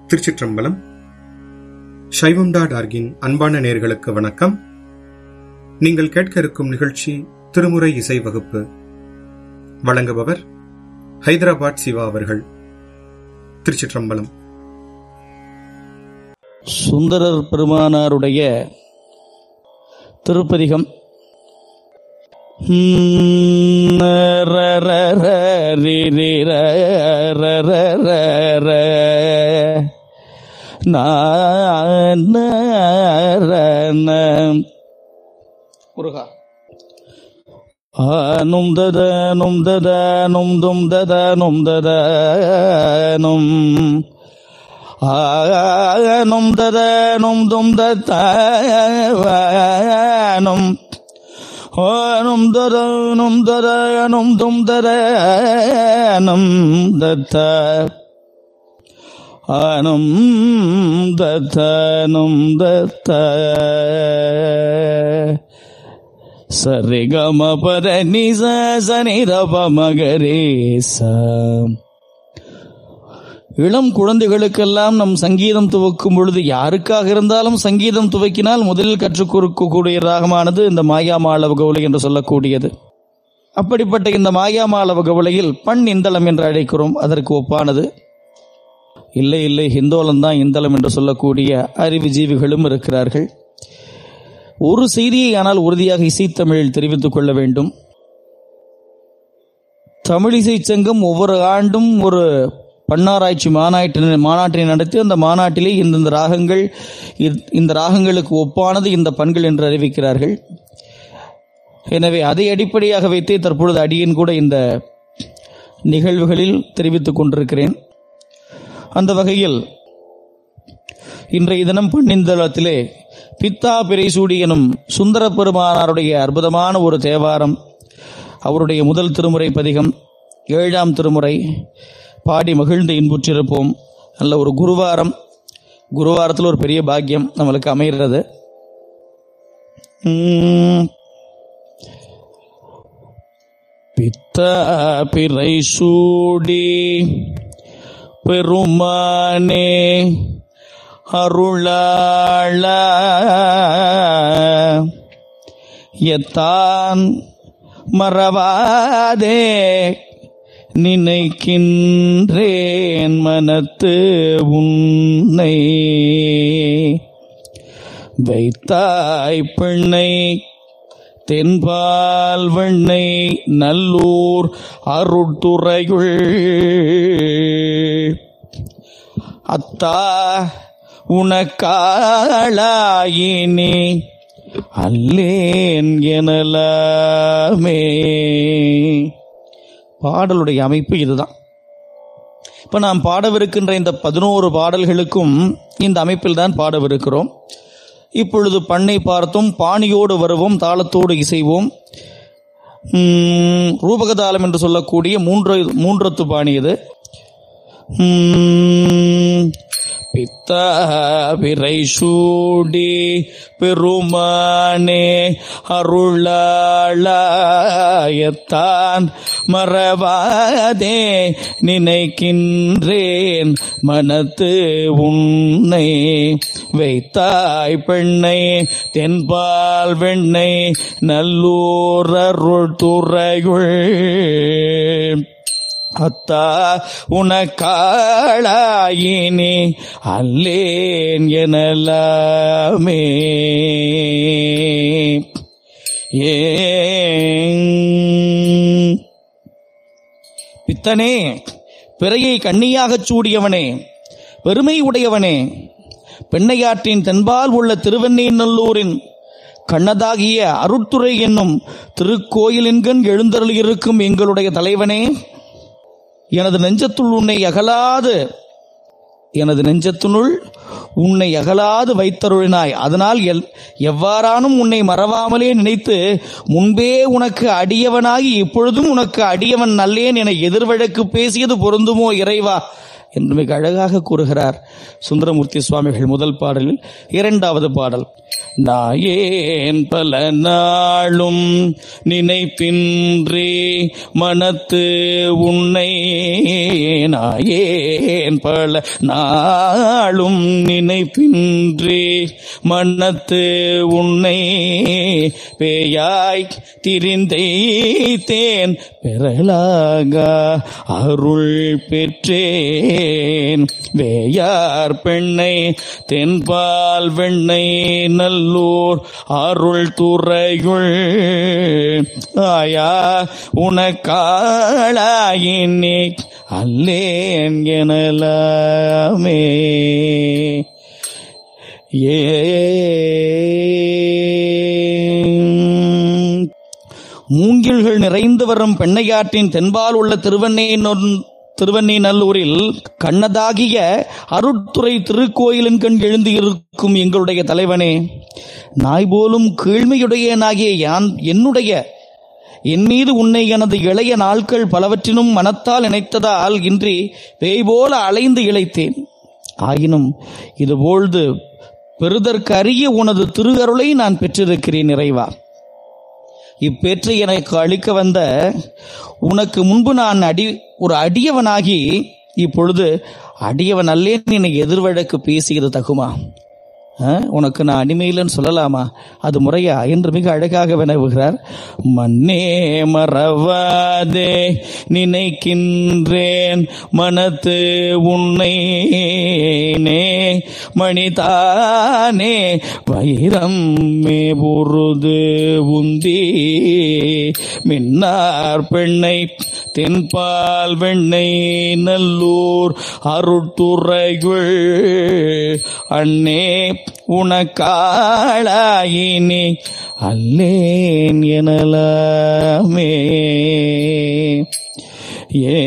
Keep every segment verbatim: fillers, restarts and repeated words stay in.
திருச்சிற்றம்பலம். சைவம் டாட் ஆர்கின் அன்பான நேயர்களுக்கு வணக்கம். நீங்கள் கேட்க இருக்கும் நிகழ்ச்சி திருமுறை இசை வகுப்பு. வழங்குபவர் ஹைதராபாத் சிவா அவர்கள். திருச்சிற்றம்பலம். சுந்தரர் பெருமானாருடைய திருப்பதிகம். முருகா நும் தத நும் தத நும் தும் தத நும் தத நும் நும் தத நும் தும் தத நும் நும் தத நும் தத நும் தும் தத நும் தத அனும் தத நும் தத சரிகம பத நிச சனிரப மகரேச. இளம் குழந்தைகளுக்கெல்லாம் நம் சங்கீதம் துவக்கும் பொழுது, யாருக்காக இருந்தாலும் சங்கீதம் துவக்கினால் முதலில் கற்றுக் கொடுக்கக்கூடிய ராகமானது இந்த மாயாமாளவ கவுளை என்று சொல்லக்கூடியது. அப்படிப்பட்ட இந்த மாயாமாளவ கவுளையில் பண் இந்தளம் என்று அழைக்கிறோம். அதற்கு ஒப்பானது இல்லை இல்லை ஹிந்தோலம் தான் இந்தளம் என்று சொல்லக்கூடிய அறிவு ஜீவிகளும் இருக்கிறார்கள். ஒரு செய்தியை ஆனால் உறுதியாக இசைத்தமிழில் தெரிவித்துக் கொள்ள வேண்டும். தமிழிசை சங்கம் ஒவ்வொரு ஆண்டும் ஒரு பன்னாராய்ச்சி மாநாட்டினை மாநாட்டினை நடத்தி அந்த மாநாட்டிலே இந்தந்த ராகங்கள், இந்த ராகங்களுக்கு ஒப்பானது இந்த பண்கள் என்று அறிவிக்கிறார்கள். எனவே அதை அடிப்படையாக வைத்தே தற்பொழுது அடியேன் கூட இந்த நிகழ்வுகளில் தெரிவித்துக் கொண்டிருக்கிறேன். அந்த வகையில் இன்றைய தினம் பன்னிந்தளத்திலே பித்தா பிறைசூடி எனும் சுந்தர பெருமானாருடைய அற்புதமான ஒரு தேவாரம், அவருடைய முதல் திருமுறை பதிகம், ஏழாம் திருமுறை பாடி மகிழ்ந்து இன்புற்றிருப்போம். நல்ல ஒரு குருவாரம், குருவாரத்தில் ஒரு பெரிய பாக்கியம் நம்மளுக்கு அமைகிறது. பித்தா பிறைசூடி பெருமானே அருளாள எத்தான் மறவாதே நினைக்கின்றேன் மனத்து உன்னை வைத்தாய் பெண்ணை தென்பால் வெண்ணை நல்லூர் அருட்துறையுள் அத்தா உனக்காளாயினே அல்லேன் எனலாமே. பாடலுடைய அமைப்பு இதுதான். இப்ப நாம் பாடவிருக்கின்ற இந்த பதினோரு பாடல்களுக்கும் இந்த அமைப்பில் தான் பாடவிருக்கிறோம். இப்பொழுது பண்ணை பார்த்தோம், பாணியோடு வருவோம், தாளத்தோடு இசைவோம். ரூபகதாளம் என்று சொல்லக்கூடிய மூன்று மூன்றத்து பாணி இது. பித்தா பிறைசூடி பெருமானே அருளாளயத்தான் மறவாதே நினைக்கின்றேன் மனத்து உன்னை வைத்தாய் பெண்ணை தென்பால் வெண்ணை நல்லூர் அருட்துறையுள் அத்தா உனக்காளாயினே அல்லேன் எனலாமே. ஏ பித்தனே, பிறையை கண்ணியாகச் சூடியவனே, பெருமை உடையவனே, பெண்ணையாற்றின் தென்பால் உள்ள திருவெண்ணெய்நல்லூரின் கண்ணதாகிய அருட்துறை என்னும் திருக்கோயிலின்கண் எழுந்தருளியிருக்கும் எங்களுடைய தலைவனே, எனது நெஞ்சத்துள் உன்னை அகலாது எனது நெஞ்சத்தினுள் உன்னை அகலாது வைத்தருளினாய். அதனால் எல் எவ்வாறானும் உன்னை மறவாமலே நினைத்து முன்பே உனக்கு அடியவனாகி இப்பொழுதும் உனக்கு அடியவன் நல்லேன் என எதிர்வழக்கு பேசியது பொருந்துமோ இறைவா என்று மிக அழகாக கூறுகிறார் சுந்தரமூர்த்தி சுவாமிகள் முதல் பாடலில். இரண்டாவது பாடல் நாயேன் பல நாளும் நினைப்பின்றி மனத்து உன்னை, நாயேன் பல நாளும் நினைப்பின்றி மனத்து உன்னை, பேயாய் திரிந்தேன் பெறலாக அருள் பெற்றேன், வேயார் பெண்ணை தென்பால் வெண்ணை நல்லூர் அருள் துறையுள் ஆயா உனக்காளாயினே அல்லேன் எனலாமே. ஏ மூங்கில்கள் நிறைந்து வரும் பெண்ணையாற்றின் தென்பால் உள்ள திருவண்ணை திருவண்ணை நல்லூரில் கண்ணதாகிய அருட்துறை திருக்கோயிலின் கண் எழுந்து இருக்கும் எங்களுடைய தலைவனே, நாய் போலும் கீழ்மையுடையனாகிய யான் என்னுடைய என் மீது உன்னை எனது இளைய நாட்கள் பலவற்றினும் மனத்தால் நினைத்ததால் இன்றி பேய் போல அலைந்து இழைத்தேன். ஆயினும் இதுபோழ்து பெறுதற்கு அரிய உனது திரு அருளை நான் பெற்றிருக்கிறேன் இறைவா. இப்பேற்றை எனக்கு அளிக்க வந்த உனக்கு முன்பு நான் அடி ஒரு அடியவனாகி இப்பொழுது அடியவன் அல்லேன் என்னை எதிர்வழக்கு பேசியது தகுமா? உனக்கு நான் அடிமையிலன்னு சொல்லலாமா? அது முறையா என்று மிக அழகாக வினவுகிறார். மன்னே மறவாதே நினைக்கின்றேன் மனத்து உன்னை, நே மணிதானே வைரம் மே புருது உந்தி, மின்னார் பெண்ணை தென்பால் வெண்ணை நல்லூர் அருட்டுறையுள் அண்ணே உனக்காளாயினே அல்லேன் எனலாமே. ஏ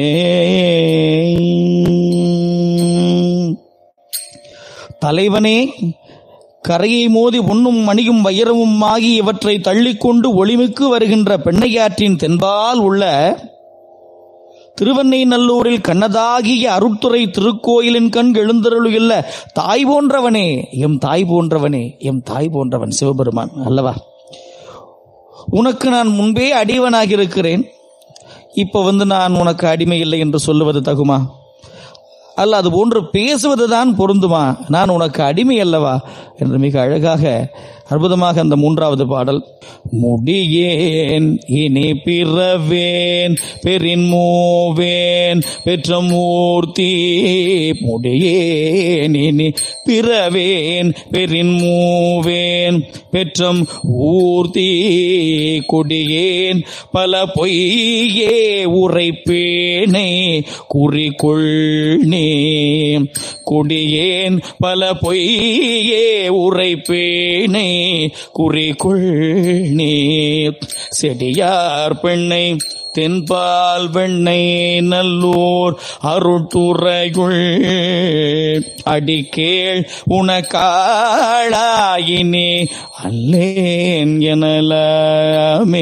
தலைவனே, கரையை மோதி பொன்னும் மணியும் வைரமும் ஆகி இவற்றை தள்ளிக்கொண்டு ஒளிமிக்கு வருகின்ற பெண்ணையாற்றின் தென்பால் உள்ள திருவண்ணை நல்லூரில் கண்ணதாகிய அருட்துறை திருக்கோயிலின் கண் எழுந்தருளுகில்ல தாய் போன்றவனே, எம் தாய் போன்றவனே, எம் தாய் போன்றவன் சிவபெருமான் அல்லவா? உனக்கு நான் முன்பே அடியவனாக இருக்கிறேன். இப்ப வந்து நான் உனக்கு அடிமை இல்லை என்று சொல்லுவது தகுமா? அல்ல அது போன்று பேசுவதுதான் பொருந்துமா? நான் உனக்கு அடிமை அல்லவா என்று மிக அழகாக அற்புதமாக அந்த மூன்றாவது பாடல். முடியேன் இனி பிறவேன் பெரின் மூவேன் பெற்ற மூர்த்தி, முடியேன் இனி பிறவேன் பெரின் மூவேன் பெற்றம் ஊர்த்தி, கொடியேன் பல பொய்யே உரைப்பேனை குறிக்கொள்னே, கொடியேன் பல பொய்யே உரைப்பேனை குறிக்கொள்னே, செடியார் பெண்ணை தென்பால் வெண்ணை நல்லூர் அருட்டுறையுள் அடிக்கேள் உனக்காளாயினே அல்லேன் எனலாமே.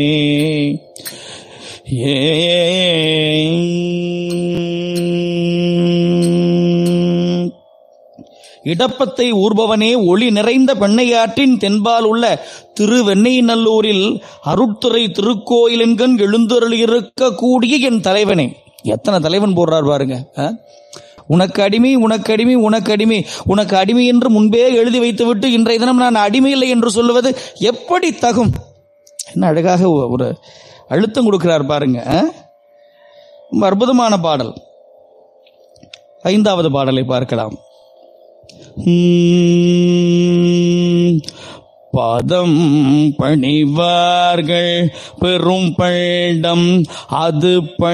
ஏ இடப்பத்தை ஊர்பவனே, ஒளி நிறைந்த பெண்ணையாற்றின் தென்பால் உள்ள திருவெண்ணை நல்லூரில் அருட்துறை திருக்கோயிலின்கண் எழுந்தருளியிருக்கக்கூடிய என் தலைவனே. எத்தனை தலைவன் போடுறார் பாருங்க. உனக்கு அடிமை உனக்கு அடிமை உனக்கு அடிமை உனக்கு அடிமை என்று முன்பே எழுதி வைத்துவிட்டு இன்றைய தினம் நான் அடிமை இல்லை என்று சொல்லுவது எப்படி தகும்? என்ன அழகாக ஒரு அழுத்தம் கொடுக்கிறார் பாருங்க. ரொம்ப அற்புதமான பாடல். ஐந்தாவது பாடலை பார்க்கலாம். பாதம் பணிவார்கள் பெரும் பண்டம் அது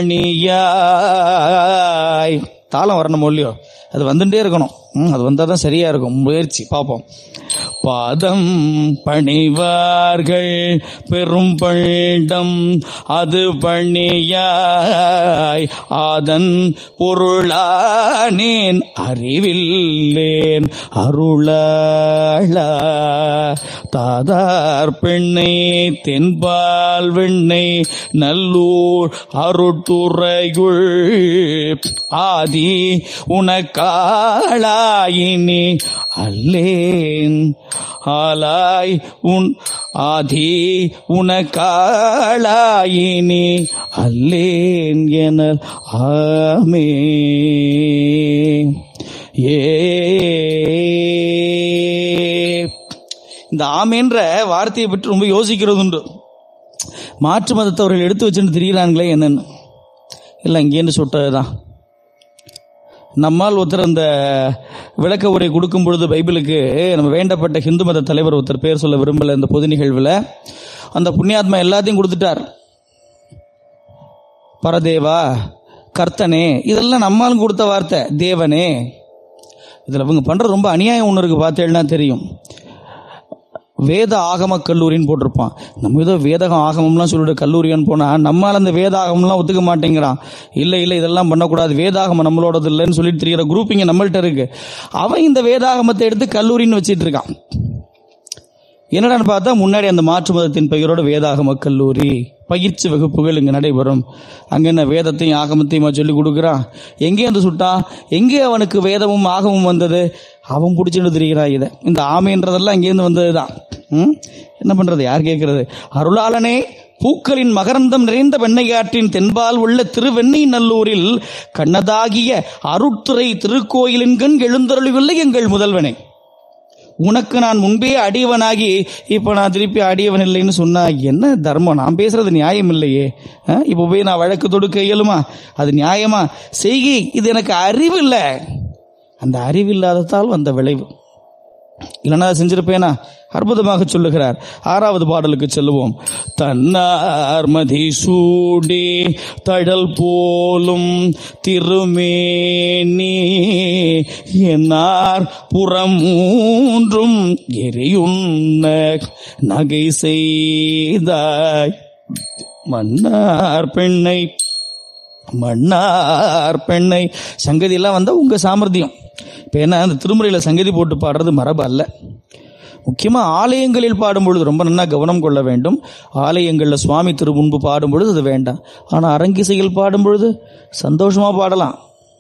பணியாய். தாளம் வரணும் இல்லையோ, அது வந்துட்டே இருக்கணும். அது வந்தால் தான் சரியா இருக்கும். முயற்சி பார்ப்போம். பாதம் பணிவார்கள் பெரும் பண்டம் அது பணியாய், ஆதன் பொருளானேன் அறிவில்லேன் அருளாளா, தாதார் பெண்ணை தென்பால் வெண்ணை நல்லூர் அருட்டுறையுள் ஆதி உனக்காளாயினி அல்லேன் ஆலாய் உன் ஆதி உனக்காளாயினி அல்லேன் என ஆமே. ஏ இந்த ஆமேன்ற வார்த்தையை பற்றி ரொம்ப யோசிக்கிறது உண்டு. மாற்று மதத்தவர்கள் எடுத்து வச்சுட்டு திரிகிறாங்களே என்னன்னு. இல்லை, இங்கேன்னு சுட்டதுதான். நம்மால் ஒருத்தர் அந்த விளக்க உரை கொடுக்கும் பொழுது பைபிளுக்கு நம்ம வேண்டப்பட்ட ஹிந்து மத தலைவர் ஒருத்தர் பேர் சொல்ல விரும்பல. இந்த பொது நிகழ்வில் அந்த புண்ணியாத்மா எல்லாத்தையும் கொடுத்துட்டார். பரதேவா, கர்த்தனே, இதெல்லாம் நம்மாலும் கொடுத்த வார்த்தை. தேவனே, இதில் அவங்க பண்ணுற ரொம்ப அநியாயம் ஒன்று இருக்குது. பார்த்தேன்னா தெரியும். வேத ஆகம கல்லூரின்னு போட்டிருப்பான். நம்ம ஏதோ வேதகம் ஆகமம்லாம் சொல்லிட்டு கல்லூரியான்னு போனால் நம்மளால் அந்த வேத ஆகமம்லாம் ஒத்துக்க மாட்டேங்கிறான். இல்லை இல்லை இதெல்லாம் பண்ணக்கூடாது, வேதாகமம் நம்மளோடது இல்லைன்னு சொல்லிட்டு தெரிகிற குரூப் இங்கே நம்மள்கிட்ட இருக்கு. அவன் இந்த வேதாகமத்தை எடுத்து கல்லூரின்னு வச்சிட்டு இருக்கான். என்னடான்னு பார்த்தா முன்னாடி அந்த மாற்று மதத்தின் பெயரோட வேதாகம கல்லூரி பயிற்சி வகுப்புகள் இங்கே நடைபெறும். அங்கே என்ன வேதத்தையும் ஆகமத்தையுமா சொல்லி கொடுக்குறான்? எங்கே வந்து சுட்டான்? எங்கே அவனுக்கு வேதமும் ஆகமும் வந்தது? அவன் பிடிச்சிட்டு திரிகிறான் இதை. இந்த ஆமைன்றதெல்லாம் இங்கேருந்து வந்தது தான். என்ன பண்ணுறது? யார் கேட்கறது? அருளாளனே, பூக்களின் மகரந்தம் நிறைந்த வெண்ணையாற்றின் தென்பால் உள்ள திருவெண்ணை நல்லூரில் கண்ணதாகிய அருட்துறை திருக்கோயிலின் கண் எழுந்தருளியுள்ள எங்கள் முதல்வனே, உனக்கு நான் முன்பே அடியவனாகி இப்போ நான் திருப்பி அடியவன் இல்லைன்னு சொன்னா என்ன தர்மம்? நான் பேசுறது நியாயம் இல்லையே. இப்போ போய் நான் வழக்கு தொடுக்க இயலுமா? அது நியாயமா? செய்கை இது எனக்கு அறிவு இல்லை. அந்த அறிவு இல்லாததால் வந்த விளைவு. இல்லைன்னா செஞ்சிருப்பேனா? அற்புதமாக சொல்லுகிறார். ஆறாவது பாடலுக்கு செல்லுவோம். தன்னார் மதி சூடி தழல் போலும் திருமேனி என்னார் புறம் மூன்றும் எரியுண்ண நகை செய்தாய் மன்னார் பெண்ணை மன்னார் பெண்ணை. சங்கதி எல்லாம் வந்தா உங்க சாமர்த்தியம். இப்போ என்ன, அந்த திருமுறையில் சங்கதி போட்டு பாடுறது மரபு அல்ல. முக்கியமாக ஆலயங்களில் பாடும் பொழுது ரொம்ப நல்லா கவனம் கொள்ள வேண்டும். ஆலயங்களில் சுவாமி திருமுன்பு பாடும் பொழுது அது வேண்டாம். ஆனால் அரங்கிசையில் பாடும் பொழுது சந்தோஷமாக பாடலாம்.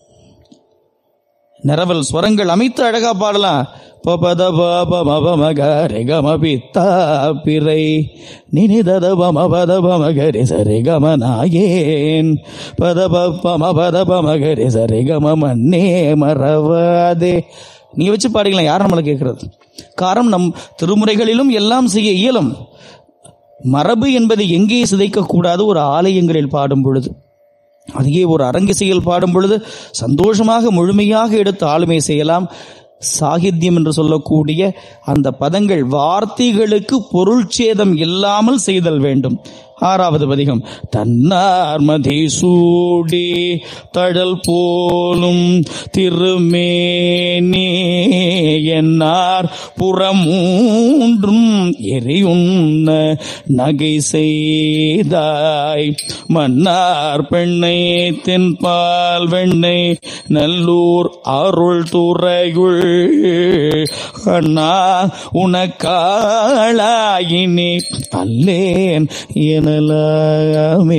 நிரவல் ஸ்வரங்கள் அமைத்து அழகா பாடலாம். பபத பமகரி கமபித்தாபிரை நினிதத பமபத பமகரி சரி கமநாயேன் பத பமபத பமகரி சரி கம மன்னே மறவாதே. நீ வச்சு பாடிக்கலாம், யார் நம்மளை கேட்கறது? காரணம், நம் திருமுறைகளிலும் எல்லாம் செய்ய இயலும். மரபு என்பதை எங்கே சிதைக்க கூடாது? ஒரு ஆலயங்களில் பாடும் பொழுது, அதையே ஒரு அரங்கிசையில் பாடும் பொழுது சந்தோஷமாக முழுமையாக எடுத்து ஆளுமை செய்யலாம். சாகித்யம் என்று சொல்லக்கூடிய அந்த பதங்கள் வார்த்தைகளுக்கு பொருள் சேதம் இல்லாமல் செய்தல் வேண்டும். ஆறாவது பதிகம். தன்னார் மதி சூடி தழல் போலும் திருமேனி என்னார் புறமூன்றும் எரியுண்ண நகை செய்தாய் மன்னார் பெண்ணை தென்பால் வெண்ணை நல்லூர் அருள் துறையுள் அண்ணா உனக்காளாயினி அல்லேன் எனலாமே.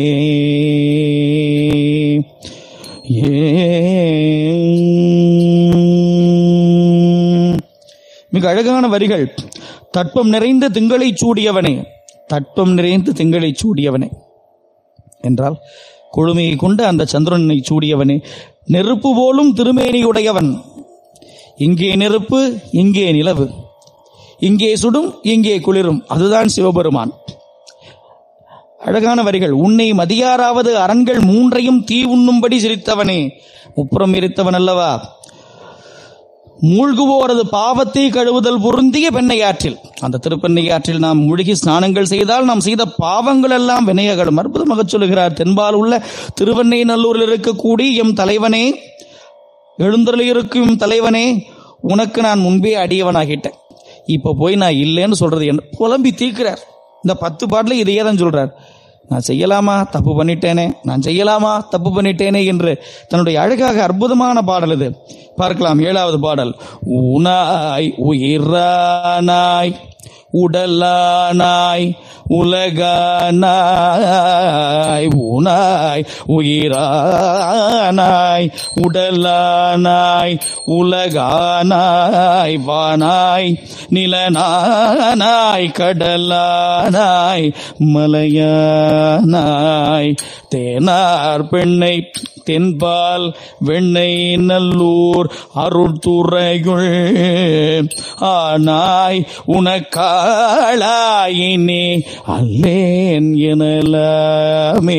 மிக அழகான வரிகள். தட்பம் நிறைந்த திங்களை சூடியவனே, தட்பம் நிறைந்த திங்களை சூடியவனே என்றால் கொழுமையை கொண்டு அந்த சந்திரனை சூடியவனே, நெருப்பு போலும் திருமேனியுடையவன். இங்கே நெருப்பு, இங்கே நிலவு, இங்கே சுடும், இங்கே குளிரும், அதுதான் சிவபெருமான். அழகான வரிகள். உன்னை மதியாராவது அரண்கள் மூன்றையும் தீ உண்ணும்படி சிரித்தவனே, முப்புறம் எரித்தவன் அல்லவா. மூழ்குவோரது பாவத்தை கழுவுதல் பொருந்திய பெண்ணையாற்றில், அந்த திருப்பெண்ணையாற்றில் நாம் மூழ்கி ஸ்நானங்கள் செய்தால் நாம் செய்த பாவங்கள் எல்லாம் வினையகலும். அற்புதமாக சொல்லுகிறார். தென்பால் உள்ள திருவெண்ணை நல்லூரில் இருக்கக்கூடிய எம் தலைவனே, எழுந்தருளி இருக்கும் தலைவனே, உனக்கு நான் முன்பே அடியவனாகிட்டேன். இப்போ போய் நான் இல்லைன்னு சொல்றது என்ன? புலம்பி தீர்க்கிறார். இந்த பத்து பாட்டில் இதையே தான் சொல்றார். நான் செய்யலாமா, தப்பு பண்ணிட்டேனே, நான் செய்யலாமா, தப்பு பண்ணிட்டேனே என்று தன்னுடைய அழகாக அற்புதமான பாடல் இது. பார்க்கலாம். ஏழாவது பாடல். உனாய் உயிரானாய் உடலானாய் உலகானாய் ஊனாய் உயிரானாய் உடலானாய் உலகானாய் வானாய் நிலனானாய் கடலானாய் மலையானாய் தேனார் பெண்ணை தென்பால் வெண்ணை நல்லூர் அருட்துறையுள் ஆனாய் உனக்காளாயினே அல்லேன் எனலாமே.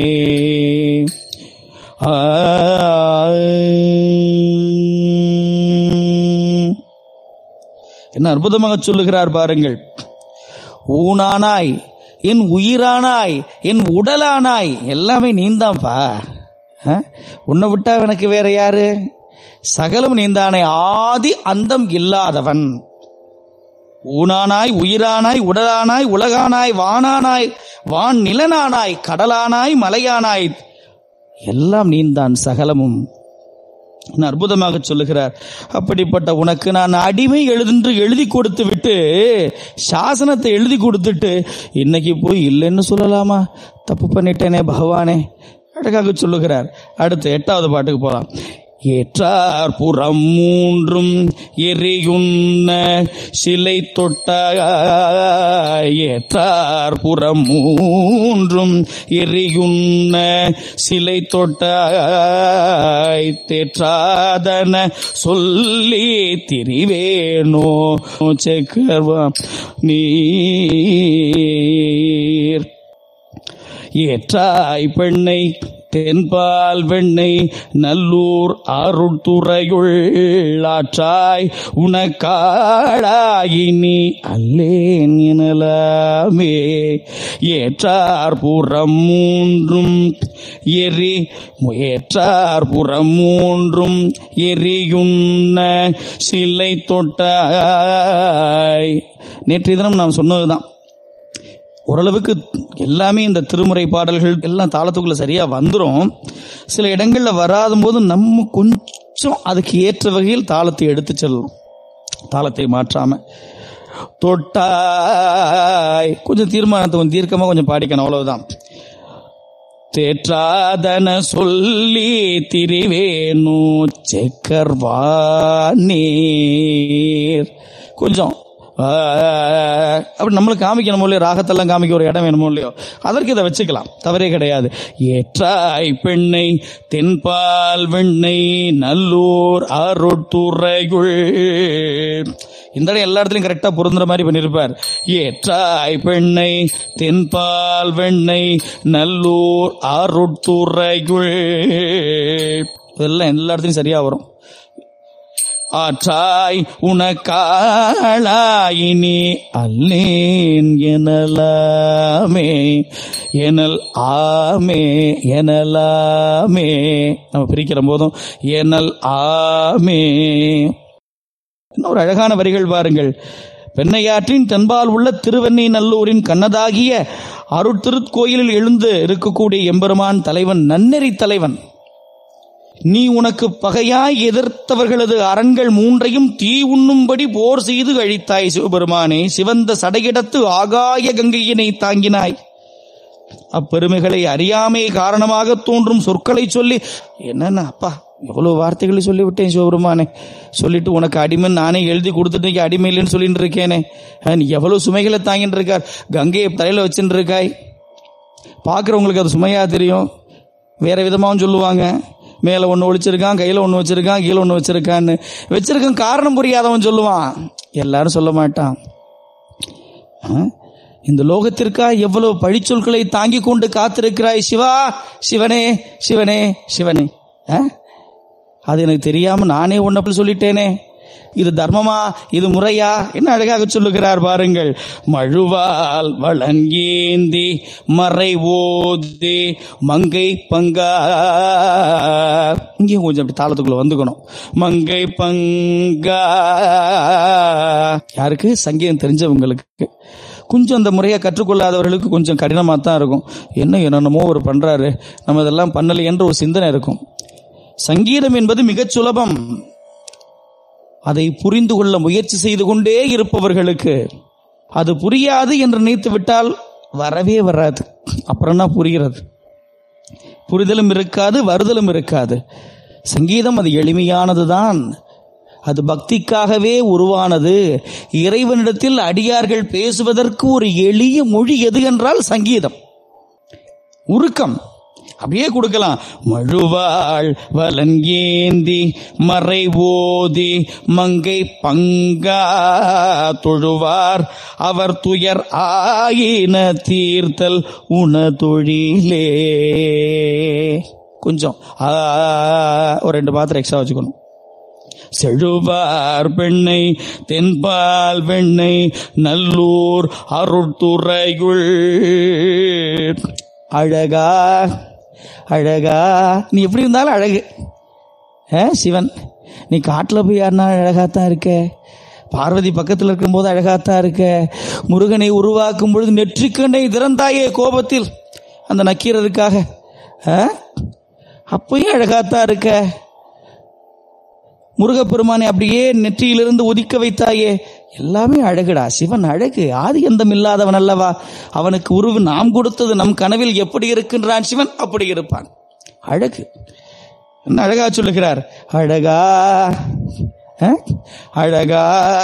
என்ன அற்புதமாக சொல்லுகிறார் பாருங்கள். ஊனானாய், என் உயிரானாய், என் உடலானாய், எல்லாமே நீந்தாம்பா. உன்னை விட்டா எனக்கு வேற யாரு? சகலம் நீந்தானே, ஆதி அந்தம் இல்லாதவன். ஊனானாய் உயிரானாய் உடலானாய் உலகானாய் வானானாய் வான் நிலனானாய் கடலானாய் மலையானாய், எல்லாம் நீந்தான் சகலமும். அற்புதமாக சொல்லுகிறார். அப்படிப்பட்ட உனக்கு நான் அடிமை எழுதென்று எழுதி கொடுத்து விட்டு, சாசனத்தை எழுதி கொடுத்துட்டு இன்னைக்கு போய் இல்லைன்னு சொல்லலாமா? தப்பு பண்ணிட்டேனே பகவானே, அழகாக சொல்லுகிறார். அடுத்து எட்டாவது பாட்டுக்கு போலாம். ஏற்றார் புறம் மூன்றும் எரியுன்ன சிலை தொட்டாய், ஏற்றார் புறம் மூன்றும் எரியுன்ன சிலை தொட்டாய், தேற்றாதன சொல்லி திரிவேனோ செக்கர்வா நீர். ஏற்றாய் பெண்ணை தென்பால் வெண்ணை நல்லூர் அருட்துறையுள் ஆற்றாய் உனக்காளாயினி அல்லேன் எனலாமே. ஏற்றார் புறம் மூன்றும் எரி ஏற்றார் புறம் மூன்றும் எரியுன்ன சிலை தொட்டாய். நேற்றைய தினம் நாம் சொன்னதுதான். ஓரளவுக்கு எல்லாமே இந்த திருமுறை பாடல்கள் எல்லாம் தாளத்துக்குள்ள சரியா வந்துடும். சில இடங்கள்ல வராத போது நம்ம கொஞ்சம் அதுக்கு ஏற்ற வகையில் தாளத்தை எடுத்து செல்லணும், தாளத்தை மாற்றாம. தொட்டாய் கொஞ்சம் தீர்மானத்தை கொஞ்சம் தீர்க்கமா கொஞ்சம் பாடிக்கணும், அவ்வளவுதான். தேற்றாதன சொல்லி திரிவேனு செக்கர்வா நீர். கொஞ்சம் அப்படி நம்மளுக்கு காமிக்கணுமோ இல்லையோ, ராகத்தெல்லாம் காமிக்க ஒரு இடம் வேணுமோ இல்லையோ, அதற்கு இதை வச்சுக்கலாம், தவறே கிடையாது. ஏற்றாய் பெண்ணை தென்பால் வெண்ணை நல்லூர் அருட்துறையுள். இந்த இடம் எல்லா இடத்துலையும் கரெக்டா பொருந்துற மாதிரி பண்ணிருப்பார். ஏற்றாய் பெண்ணை தென்பால் வெண்ணை நல்லூர் அருட்துறையுள், இதெல்லாம் எல்லா இடத்துலையும் சரியா வரும். ஆற்றாய் உனக்காளாயினி அல்லேன் எனலாமே. எனல் ஆமே எனலாமே நம்ம பிரிக்கிற போதும் எனல் ஆமே. இன்னொரு அழகான வரிகள் பாருங்கள். பெண்ணையாற்றின் தென்பால் உள்ள திருவெண்ணை நல்லூரின் கண்ணதாகிய அருட்திருக்கோயிலில் எழுந்து இருக்கக்கூடிய எம்பெருமான் தலைவன், நன்னெறி தலைவன். நீ உனக்கு பகையாய் எதிர்த்தவர்களது அரண்கள் மூன்றையும் தீ உண்ணும்படி போர் செய்து அழித்தாய் சிவபெருமானே. சிவந்த சடையிடத்து ஆகாய கங்கையினை தாங்கினாய். அப்பெருமைகளை அறியாமை காரணமாக தோன்றும் சொற்களை சொல்லி, என்னன்னா அப்பா எவ்வளவு வார்த்தைகளை சொல்லிவிட்டேன் சிவபெருமானே. சொல்லிட்டு உனக்கு அடிமை நானே எழுதி கொடுத்துட்டு அடிமை இல்லைன்னு சொல்லிட்டு இருக்கேனே. நீ எவ்வளவு சுமைகளை தாங்கிட்டு இருக்கார். கங்கையை தலையில வச்சுட்டு இருக்காய். பாக்குறவங்களுக்கு அது சுமையா தெரியும், வேற விதமாவும் சொல்லுவாங்க. மேல ஒண்ணு ஒழிச்சிருக்கான், கையில ஒண்ணு வச்சிருக்கான், கீழே ஒண்ணு வச்சிருக்கான்னு வச்சிருக்கான். காரணம் புரியாதவன் சொல்லுவான், எல்லாரும் சொல்ல மாட்டான். இந்த லோகத்திற்கா எவ்வளவு பழிச்சொற்களை தாங்கி கொண்டு காத்திருக்கிறாய் சிவா. சிவனே சிவனே சிவனே, அது எனக்கு தெரியாம நானே ஒன்ன சொல்லிட்டேனே. இது தர்மமா, இது முறையா? என்ன அழகாக சொல்லுகிறார் பாருங்கள். மழுவால் வளங்கேந்தி மறை ஓதி மங்கை பங்கா. இங்கேயும் கொஞ்சம் அப்படி தாளத்துக்குள்ள வந்துக்கணும். மங்கை பங்கா யாருக்கு? சங்கீதம் தெரிஞ்சவங்களுக்கு. கொஞ்சம் அந்த முறையை கற்றுக்கொள்ளாதவர்களுக்கு கொஞ்சம் கடினமா தான் இருக்கும். என்ன என்னென்னமோ ஒரு பண்றாரு, நம்ம இதெல்லாம் பண்ணலை என்ற ஒரு சிந்தனை இருக்கும். சங்கீதம் என்பது மிகச் சுலபம். அதை புரிந்து கொள்ள முயற்சி செய்து கொண்டே இருப்பவர்களுக்கு அது புரியாது என்று நினைத்து விட்டால் வரவே வராது. அப்புறம் தான் புரிகிறது. புரிதலும் இருக்காது, வருதலும் இருக்காது. சங்கீதம் அது எளிமையானதுதான். அது பக்திக்காகவே உருவானது. இறைவனிடத்தில் அடியார்கள் பேசுவதற்கு ஒரு எளிய மொழி எது என்றால் சங்கீதம். உருக்கம் அப்படியே கொடுக்கலாம். மழுவாள் வலன் ஏந்தி மறை ஓதி மங்கை பங்கா தொழுவார் அவர் துயர் ஆயின தீர்த்தல் உணதொழிலே. கொஞ்சம் ஒரு ரெண்டு பாத்திரம் எக்ஸ்ட்ரா வச்சுக்கணும். செழுவார் பெண்ணை தென்பால் வெண்ணை நல்லூர் அருட்துறையுள். அழகா அழகா, நீ எப்படி இருந்தாலும் அழகு. சிவன், நீ காட்டில் போய் யாருனா அழகாத்தான் இருக்க. பார்வதி பக்கத்தில் இருக்கும்போது அழகாத்தான் இருக்க. முருகனை உருவாக்கும் பொழுது நெற்றிக்கண்ணை திறந்தாயே கோபத்தில் அந்த நக்கீரருக்காக, அப்பயும் அழகாத்தான் இருக்க. முருகப்பெருமானை அப்படியே நெற்றியிலிருந்து ஒதுக்க வைத்தாயே, எல்லாமே அழகுடா. சிவன் அழகு, ஆதி அந்தம் இல்லாதவன் அல்லவா. அவனுக்கு உருவு நாம் கொடுத்தது. நம் கனவில் எப்படி இருக்கின்றான் சிவன், அப்படி இருப்பான். அழகு என்ன அழகா சொல்லுகிறார். அழகா அழகா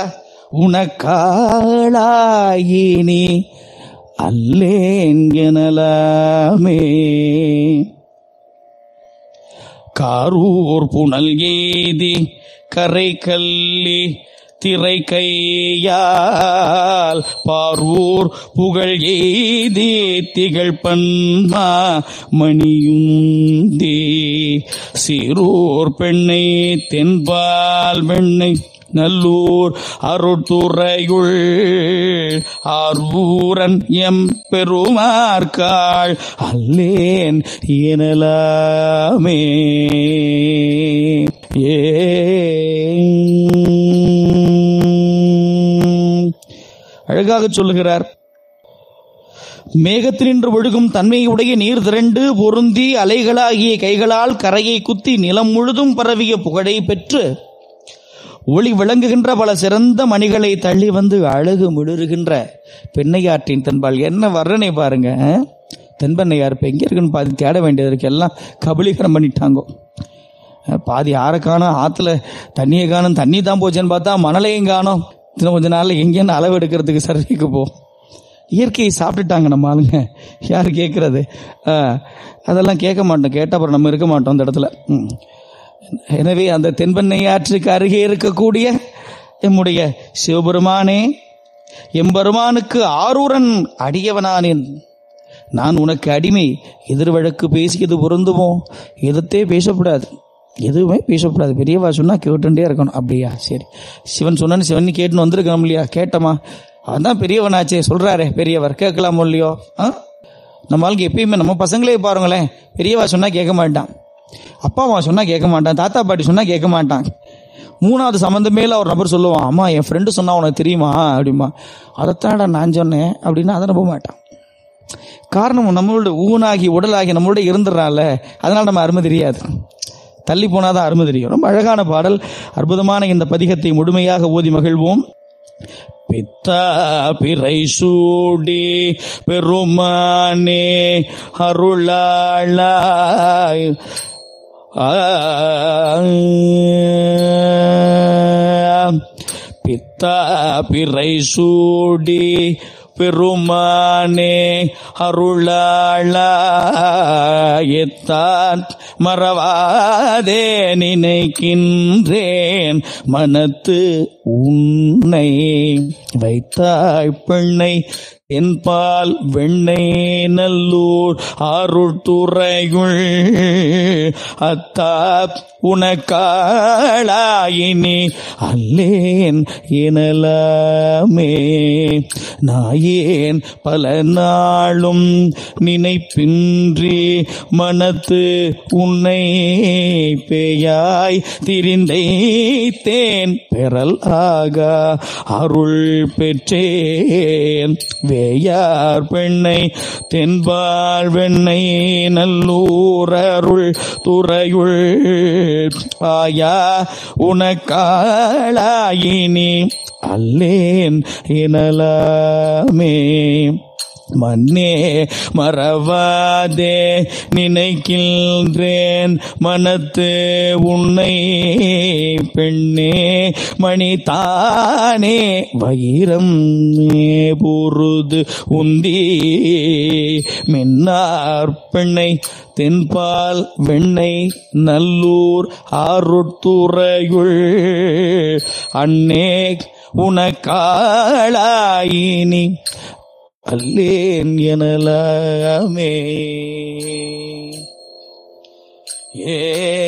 உனக்காளாயினி அல்லேன் எனலாமே. காரூர் புனல் ஏதி கரை கல்லி திரை கையால் பாரூர் புகழ் எய்தி திகழ் பன்மா மணியுந்தி சீரூர் பெண்ணை தென்பால் வெண்ணை நல்லூர் அருட்துறையுள் ஆரூரன் எம் பெருமார்காள் அல்லேன் எனலாமே. ஏ அழகாக சொல்லுகிறார். மேகத்தினின்று ஒழுகும் தன்மையுடைய நீர் திரண்டு பொருந்தி அலைகளாகிய கைகளால் கரையை குத்தி நிலம் முழுதும் பரவிய புகழை பெற்று ஒளி விளங்குகின்ற பல சிறந்த மணிகளை தள்ளி வந்து அழகு மிளறுகின்ற பெண்ணையாற்றின் தென்பால். என்ன வர்றனை பாருங்க. தென்பெண்ணையார் இப்போ எங்கே இருக்குன்னு பாதி தேட வேண்டியது இருக்கு. எல்லாம் கபலீகரம் பண்ணிட்டாங்கோ. பாதி ஆறை காணும், ஆற்றுல தண்ணியை காணும், தண்ணி தான் போச்சுன்னு பார்த்தா மணலையும் காணும். இன்னும் கொஞ்ச நாளில் எங்கேன்னு அளவு எடுக்கிறதுக்கு சர்வைக்கு போ. இயற்கையை சாப்பிட்டுட்டாங்க நம்ம ஆளுங்க. யார் கேட்கறது? அதெல்லாம் கேட்க மாட்டோம். கேட்ட அப்புறம் நம்ம இருக்க மாட்டோம் அந்த இடத்துல. எனவே அந்த தென்பெண்ணையாற்றுக்கு அருகே இருக்கக்கூடிய எம்முடைய சிவபெருமானே, எம்பெருமானுக்கு ஆரூரன் அடியவனானேன். நான் உனக்கு அடிமை. எதிர் வழக்கு பேசியது பொருந்துமோ? எதிர்த்தே பேசக்கூடாது, எதுவுமே பேசக்கூடாது. பெரியவா சொன்னா கேட்டுட்டே இருக்கணும். அப்படியா, சரி. சிவன் சொன்னு சிவன் கேட்டுன்னு வந்திருக்கணும் இல்லையா? கேட்டமா, அதான் பெரியவனாச்சே சொல்றாரே பெரியவர், கேட்கலாமோ இல்லையோ? நம்மளுக்கு எப்பயுமே நம்ம பசங்களே பாருங்களேன், பெரியவா சொன்னா கேட்க மாட்டான், அப்பா அம்மா சொன்னா கேட்க மாட்டான், தாத்தா பாட்டி சொன்னா கேட்க மாட்டான். மூணாவது சம்பந்தமேல ஒரு நபர் சொல்லுவான், அம்மா என் ஃப்ரெண்டு சொன்னா உனக்கு தெரியுமா அப்படிமா. அதைத்தாடா நான் சொன்னேன் அப்படின்னா அதை நம்ப மாட்டான். காரணம், நம்மளோட ஊனாகி உடலாகி நம்மளோட இருந்துடுறான்ல, அதனால நம்ம அருமை தெரியாது. தள்ளி போனாதான் அருமை தெரியும். ரொம்ப அழகான பாடல். அற்புதமான இந்த பதிகத்தை முழுமையாக ஓதி மகிழ்வோம். பித்தா பிறை சூடி பெருமானே அருளாளாய் பித்தா பிறை சூடி பெருமானே அருளாளாயத்தான் மறவாதே நினைக்கின்றேன் மனத்து உன்னை வைத்தாய் பெண்ணை என்பால் வெண்ணை நல்லூர் ஆருட்டுறையுள் அத்தா உனக்காளாயினி அல்லேன் எனலாமே. நாயேன் பல நாளும் நினைப்பின்றி மனத்து உன்னை பேயாய் திரிந்தைத்தேன் பெறல் ஆக அருள் பெற்றேன் பேயார் பெண்ணை தென்பால் வெண்ணை நல்லூர் அருள் துறையுள் ஆயா உனக்காளாயினி அல்லேன் எனலாமே. மன்னே மறவாதே நினைக்கின்றேன் மனத்து உன்னை பெண்ணே மணிதானே வைரம் பொருது உந்தி மின்னார் பெண்ணை தென்பால் வெண்ணை நல்லூர் ஆருத்துறையுள் அன்னே உனக்காளாயினி அல்லேன் எனலாமே. ஏ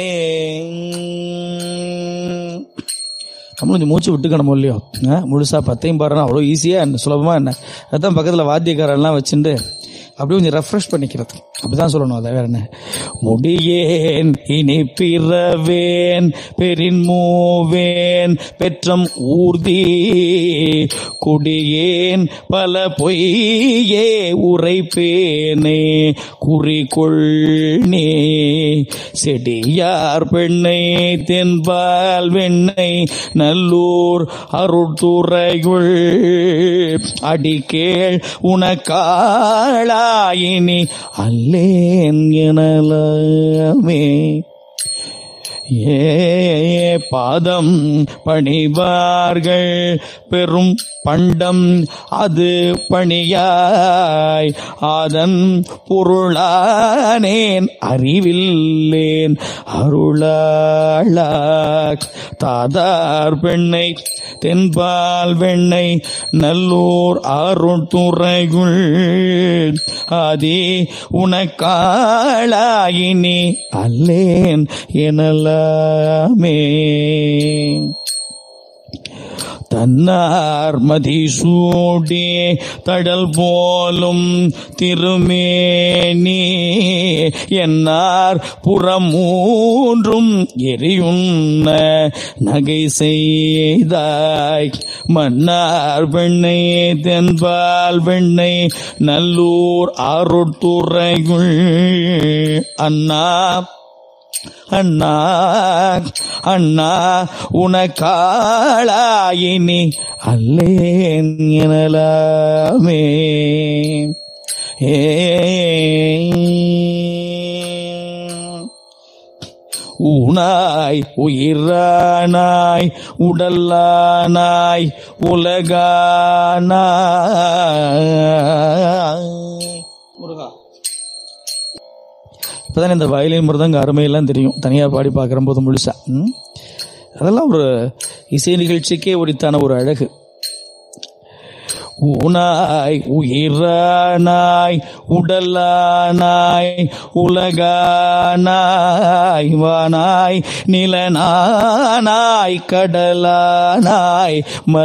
நம்மளும் மூச்சு விட்டுக்கணும் இல்லையோ, முழுசா பத்தையும் பாடுறா அவ்வளோ ஈஸியா என்ன சுலபமா என்ன, அதான் பக்கத்தில் வாத்தியக்காரெல்லாம் வச்சுட்டு அப்படி கொஞ்சம் ரெஃப்ரெஷ் பண்ணிக்கிறது, அப்படிதான் சொல்லணும். அதை வேற என்ன, முடியேன் இனி பிறவேன் பெரின் மூவேன் பெற்றம் ஊர்தி குடியேன் பல பொய்யே உரைப்பேனே குறிக்கொள்னே செடியார் பெண்ணை தென்பால் வெண்ணை நல்லூர் அருட்துறையுள் அடிக்கேள் உனக்காளாயினி அல்லேன் எனலாமே. ஏ பாதம் பணிவார்கள் பெரும் பண்டம் அது பணியாய் ஆதன் பொருளானேன் அறிவில்லேன் அருளாளா தாதார் பெண்ணை தென்பால் வெண்ணை நல்லூர் ஆருட்துறையுள் ஆதி உனக்காளாயினி அல்லேன் எனலாமே. தன்னார் மதிசூடி தடல் போலும் திருமேனி என்னார் புறம் மூன்றும் எரியுண்ண நகை செய்தாய் மன்னார் பெண்ணை தென்பால் வெண்ணை நல்லூர் ஆருட்துறையுள் அண்ணா அண்ணா அண்ணா உனக்காளாயினி அல்லேன் எனலாமே. ஏ ஊனாய் உயிரானாய் உடல்லானாய் உலகானாய். முருகா, இப்போதான் இந்த வயலின் மிருதங்க அருமையெல்லாம் தெரியும், தனியாக பாடி பார்க்குற போது முழுசா. அதெல்லாம் ஒரு இசை நிகழ்ச்சிக்கே உரித்தான ஒரு அழகு. ஊனாய் உயிரானாய் உடலானாய் உலகானாய் வானாய் நிலனானாய் கடலானாய்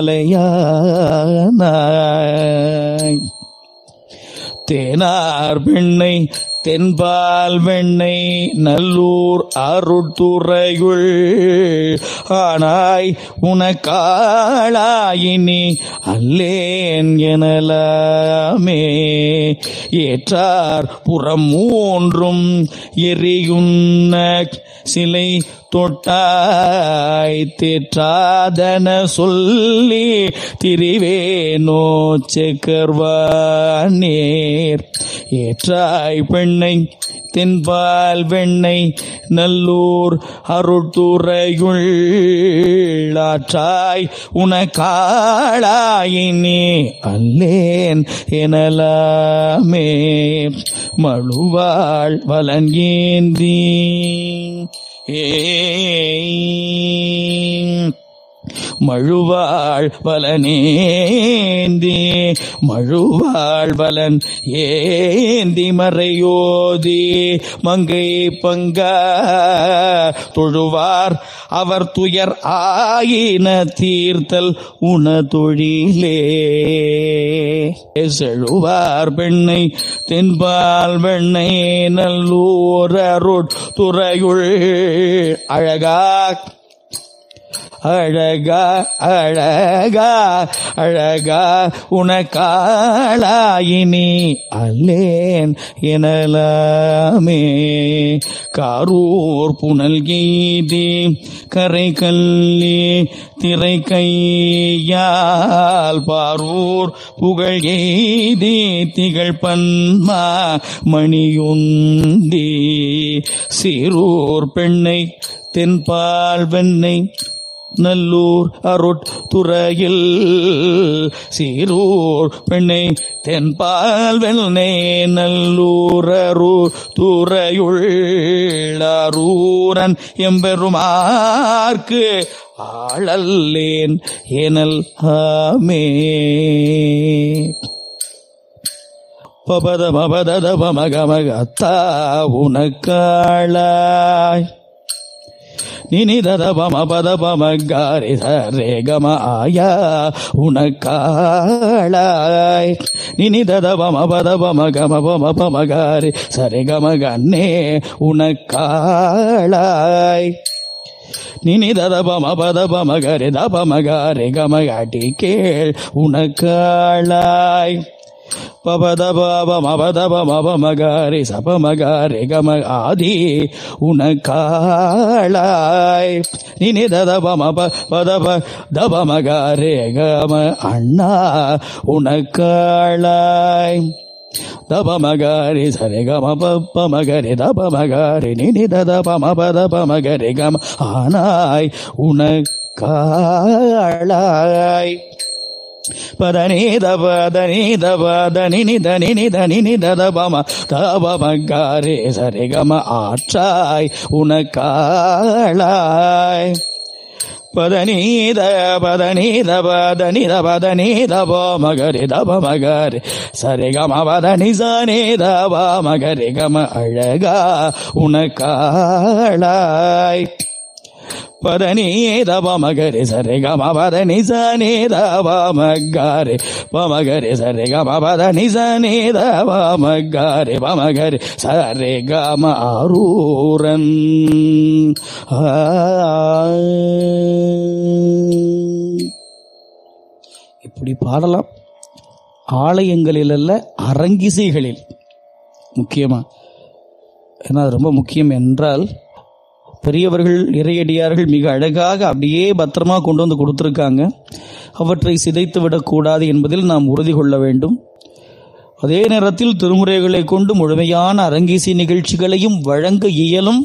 மலையானாய் தேனார் பெண்ணை தென்பால் வெண்ணை நல்லூர் அருட்துறையுள் ஆனாய் உனக்காளாயினி அல்லேன் எனலாமே. ஏற்றார் புறம் மூன்றும் எரியுண்ண சிலை தொட்டாய் தேற்றாதன சொல்லி திரிவேனோ செக்கர்வானேர். ஏற்றாய் பெண்ணை தென்பால் வெண்ணை நல்லூர் அருட்துறையுள் ஆற்றாய் உனக்காளாயினி அல்லேன் எனலாமே. மழுவாள் வலன் ஏந்தி ஏ மழுவாள் வலனேந்தி மழுவாள் வலன் ஏந்தி மறையோதி மங்கை பங்க தொழுவார் அவர் துயர் ஆயின தீர்த்தல் உண தொழிலே. செழுவார் பெண்ணை தென்பால் வெண்ணை நல்லூர் அருட்துறையுள் அழகா அழகா அழகா அழகா உனக்காளாயினி அல்லேன் எனலாமே. காரூர் புனல் கீதி கரை கல்லி திரை கையால் பாரூர் புகழ் எய்தி திகழ் பன்மா மணியுந்தி சீரூர் பெண்ணை தென்பால் வெண்ணை நல்லூர் அருட்துறையில் சீரூர் பெண்ணை தென்பால் வெண்ணை நல்லூர் அரூர் துறையுள் அரூரன் எம்பெருமார்க்கு ஆளல்லேன் எனல் ஆமே. பபத பபதத பமகமகத்தா உனக்காளாய் நினிதத பமபத பமகாரி சரே கம ஆயா உனக்காளாய் நினிதத பமபத பமகம பம பமகாரி சரே கம கண்ணே உனக்காளாய் நினிதத பமபத பமகரி த பமகாரி கம காட்டி கேள் உனக்காளாய் பபத பப மபத பமப மகாரி சப மகாரி கம ஆதி உனக்காளாய் நினிதத பமப பதப தப மகாரி கம அண்ணா உனக்காளாய் தப மகாரி சரி கம பப்ப மகரி தப மகாரி நினிதத பமபத பமகரி கம ஆனாய் உனக்காளாய் பதனீத பதனீத பதனினி தனினி தனினி ததபம தபமகாரே சரிகம ஆற்றாய் உனக்காளாய் பதனீத பதனீத பதனித பதனீத பமகரி தபமகரி சரிகம பதனி சனித பமகரி கம அழகா உனக்காளாய் பதனீத பமகரி சரி கம பதனி சனித பமகரி பமகரி சரி கம பதனி சனித பமகரி பமகரி சரி கம அரூரன். இப்படி பாடலாம். ஆலயங்களில் அல்ல, அரங்கிசைகளில் முக்கியமா. ஏன்னா அது ரொம்ப முக்கியம். என்றால் பெரியவர்கள் இறையடியார்கள் மிக அழகாக அப்படியே பத்திரமா கொண்டு வந்து கொடுத்துருக்காங்க. அவற்றை சிதைத்து விடக்கூடாது என்பதில் நாம் உறுதி கொள்ள வேண்டும். அதே நேரத்தில் திருமுறைகளை கொண்டு முழுமையான அரங்கேசி நிகழ்ச்சிகளையும் வழங்க இயலும்.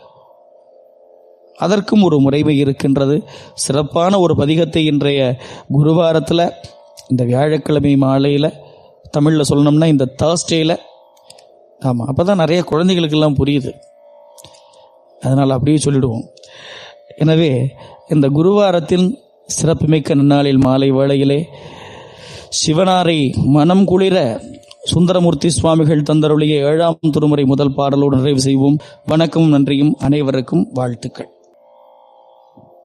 அதற்கும் ஒரு முறைமை இருக்கின்றது. சிறப்பான ஒரு பதிகத்தை இன்றைய குருவாரத்தில், இந்த வியாழக்கிழமை மாலையில், தமிழில் சொல்லணும்னா இந்த தேர்ஸ்டேயில், ஆமாம் அப்போ தான் நிறைய குழந்தைகளுக்கெல்லாம் புரியுது, அதனால் அப்படியே சொல்லிடுவோம். எனவே இந்த குருவாரத்தின் சிறப்புமிக்க நன்னாளில் மாலை வேளையிலே சிவனாரை மனம் குளிர சுந்தரமூர்த்தி சுவாமிகள் தந்தருளிய ஏழாம் திருமுறை முதல் பாடலோடு நிறைவு செய்வோம். வணக்கமும் நன்றியும் அனைவருக்கும் வாழ்த்துக்கள்.